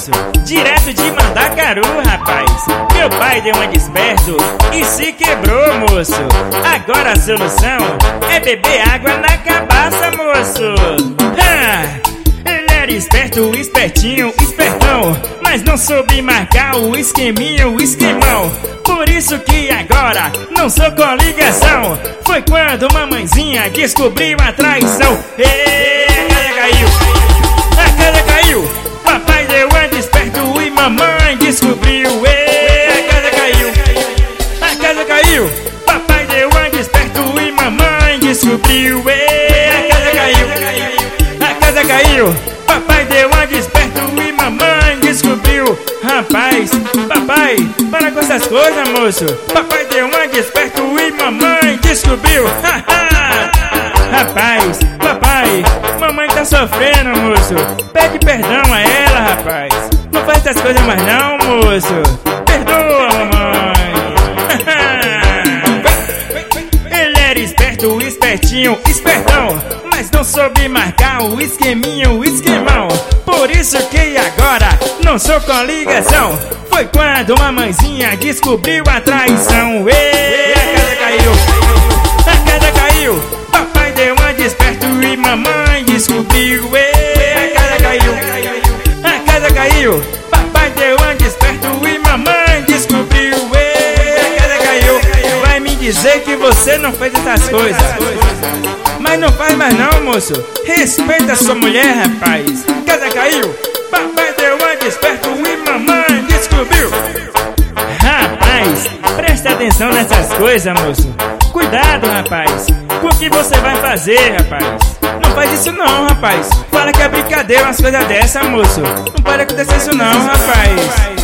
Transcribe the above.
moço, direto de Mandacaru, rapaz. Meu pai deu um desperto e se quebrou, moço. Agora a solução é beber água na cabaça, moço. Ele era esperto, espertinho, espertão, mas não soube marcar o esqueminho, o esquemão. Por isso que agora não sou coligação. Foi quando mamãezinha descobriu a traição. A casa caiu, a casa caiu. Papai deu um desperto e mamãe descobriu. A casa caiu, a casa caiu. Papai deu um desperto e mamãe descobriu. A casa caiu, a casa caiu. Papai deu um desperto e mamãe descobriu. Rapaz, papai, para com essas coisas, moço. Papai deu um desperto e mamãe descobriu. Rapaz, papai, mamãe tá sofrendo, moço. Pede perdão a ela, rapaz. Não faz essas coisas mais não, moço. Perdoa, mamãe. Ele era esperto, espertinho, espertão, mas não soube marcar o esqueminho, o esquemão. Por isso que agora não sou coligação. Foi quando mamãezinha descobriu a traição. A casa caiu, a casa caiu. Papai deu um desperto e mamãe descobriu. A casa caiu, a casa caiu. Papai deu um desperto e mamãe descobriu. A casa caiu. Vai me dizer que você não fez essas coisas, mas não faz mais não, moço. Respeita sua mulher, rapaz. A casa caiu, papai deu um desperto e mamãe descobriu. Rapaz, presta atenção nessas coisas, moço. Cuidado, rapaz, com o que você vai fazer, rapaz. Não faz isso não, rapaz. Fala que é brincadeira umas coisas dessa, moço. Não pode acontecer isso não, rapaz.